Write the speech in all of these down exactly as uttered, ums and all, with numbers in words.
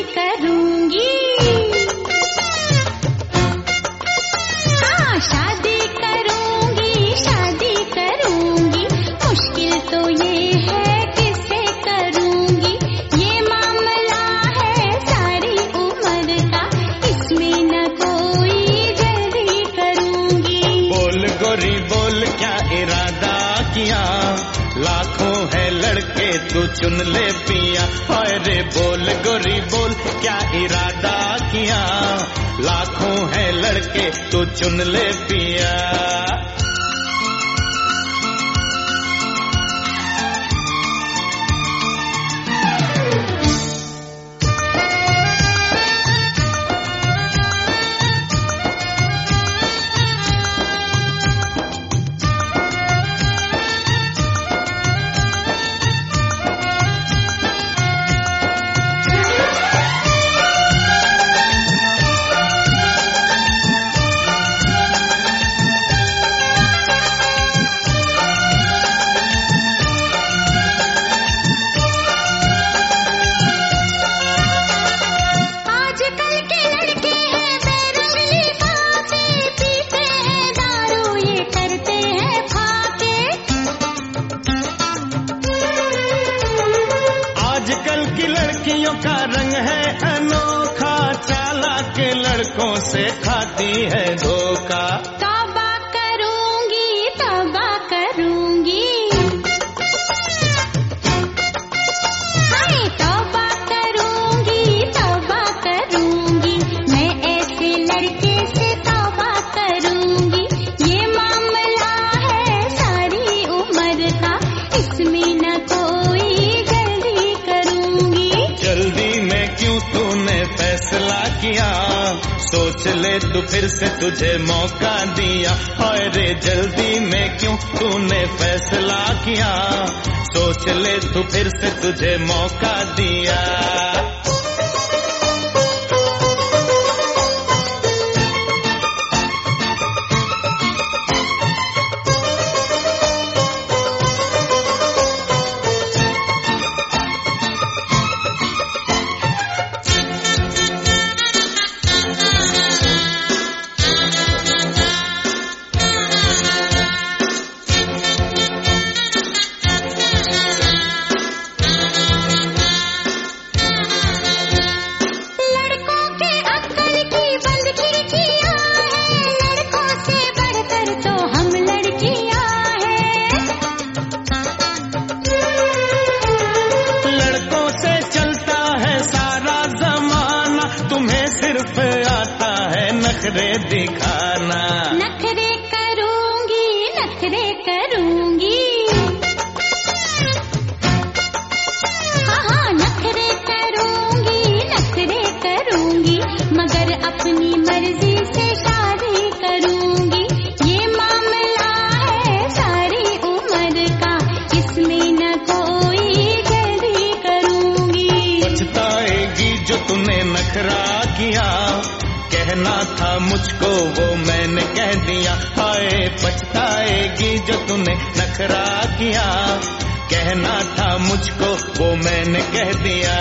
करूंगी। हाँ शादी करूंगी, शादी करूंगी, मुश्किल तो ये है किससे करूंगी। ये मामला है सारी उम्र का, इसमें न कोई जल्दी करूंगी। बोल गोरी बोल क्या इरादा किया, लाखों है लड़के तू चुन ले पिया। हाय रे बोल गोरी बोल क्या इरादा किया, लाखों है लड़के तू चुन ले पिया। आजकल की लड़कियों का रंग है अनोखा, चालाक के लड़कों से खाती है धोखा। तौबा करूंगी, तौबा करूंगी, हाय तौबा करूंगी, तौबा करूंगी, मैं ऐसे लड़के से तौबा करूंगी। ये मामला है सारी उम्र का, इसमें न कोई जल्दी करूंगी। जल्दी में क्यों तूने फैसला किया, सोच ले तू फिर से तुझे मौका दिया। हाय रे जल्दी में क्यों तूने फैसला किया, सोच ले तू फिर से तुझे मौका दिया। नखरे दिखाना, नखरे करूंगी, नखरे करूंगी, हाँ हाँ नखरे करूंगी, नखरे करूंगी, मगर अपनी मर्जी से शादी करूंगी। ये मामला है सारी उम्र का, इसमें न कोई जल्दी करूंगी। पछताएगी जो तूने नखरा किया, कहना था मुझको वो मैंने कह दिया। हाय पछताएगी जो तूने नखरा किया, कहना था मुझको वो मैंने कह दिया।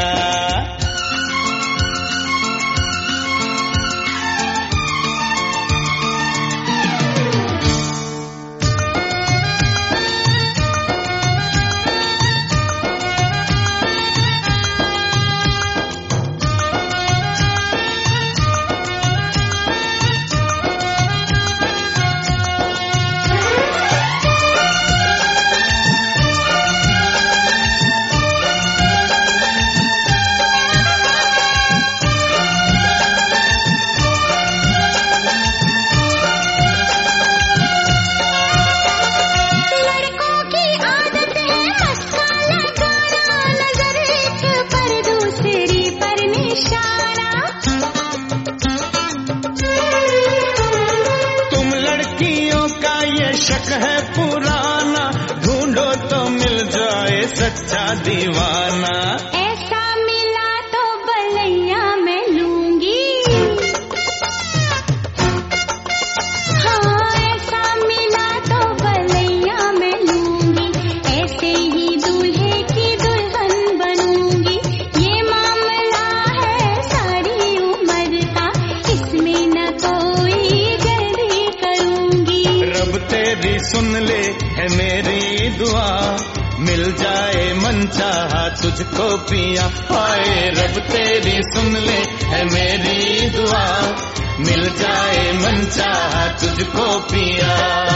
शक है पुराना, ढूंढो तो मिल जाए सच्चा दीवाना। ऐसा मिला तो बलैया मैं लूंगी, हाँ ऐसा मिला तो बलैया मैं लूंगी, ऐसे ही दूल्हे की दुल्हन बनूंगी। ये मामला है तेरी सुन ले है मेरी दुआ, मिल जाए मनचाहा तुझको पिया। हाय रब तेरी सुन ले है मेरी दुआ, मिल जाए मनचाहा तुझको पिया।